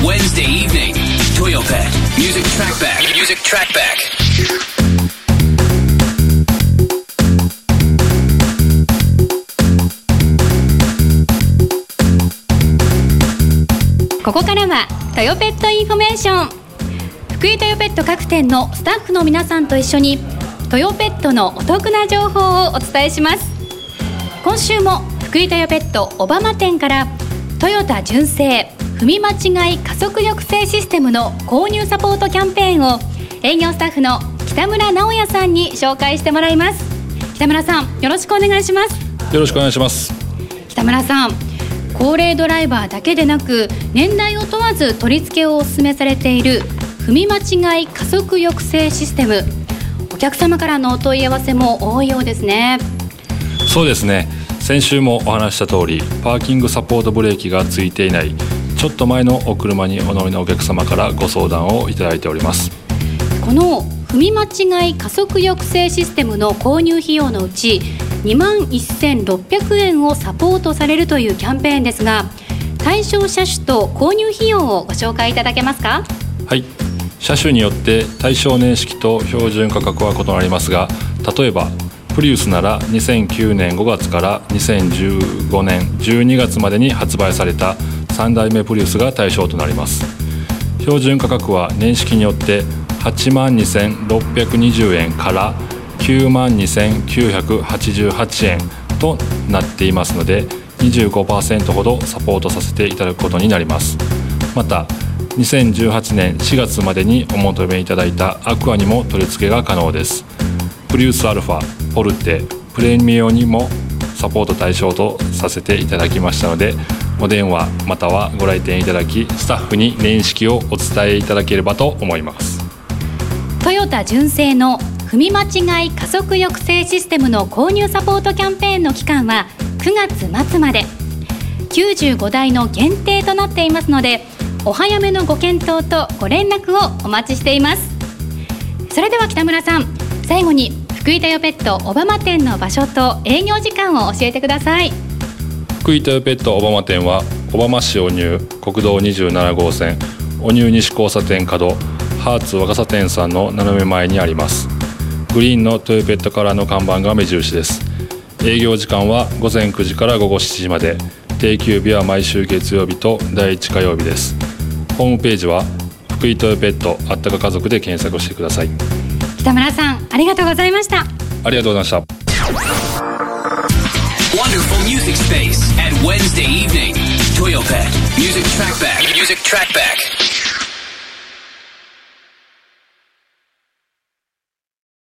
Wednesday evening, Toyopet Music Trackback. Music Trackback. ここからはトヨペットインフォメーション。福井トヨペット各店のスタッフの皆さんと一緒にトヨペットのお得な情報をお伝えします。今週も福井トヨペット小浜店からトヨタ純正踏み間違い加速抑制システムの購入サポートキャンペーンを営業スタッフの北村直也さんに紹介してもらいます。北村さん、よろしくお願いします。 よろしくお願いします。 北村さん、高齢ドライバーだけでなく年代を問わず取り付けをお勧めされている踏み間違い加速抑制システム、お客様からのお問い合わせも多いようですね。 そうですね、先週もお話した通り、パーキングサポートブレーキがついていないちょっと前のお車にお乗りのお客様からご相談をいただいております。 この踏み間違い加速抑制システムの購入費用のうち21,600円をサポートされるというキャンペーンですが、対象車種と購入費用をご紹介いただけますか？ はい、車種によって対象年式と標準価格は異なりますが、例えばプリウスなら2009年5月から2015年12月までに発売された3代目プリウスが対象となります。標準価格は年式によって82,620円から92,988円となっていますので、 25% ほどサポートさせていただくことになります。また2018年4月までにお求めいただいたアクアにも取り付けが可能です。プリウスアルファ、ポルテ、プレミオにもサポート対象とさせていただきましたので、お電話またはご来店いただき、スタッフに年式をお伝えいただければと思います。 トヨタ純正の踏み間違い加速抑制システムの購入サポートキャンペーンの期間は9月末まで、95台の限定となっていますので、お早めのご検討とご連絡をお待ちしています。それでは北村さん、最後に福井トヨペット小浜店の場所と営業時間を教えてください。 福井トヨペット小浜店は小浜市お入国道27号線お入西交差点角ハーツ若狭店さんの斜め前にあります。グリーンのトヨペットカラーの看板が目印です。営業時間は午前9時から午後7時まで、定休日は毎週月曜日と第1火曜日です。ホームページは福井トヨペットあったか家族で検索してください。 北村さん、ありがとうございました。 ありがとうございました。 Wonderful music space at Wednesday evening, Toyopet Music Trackback. Music Trackback.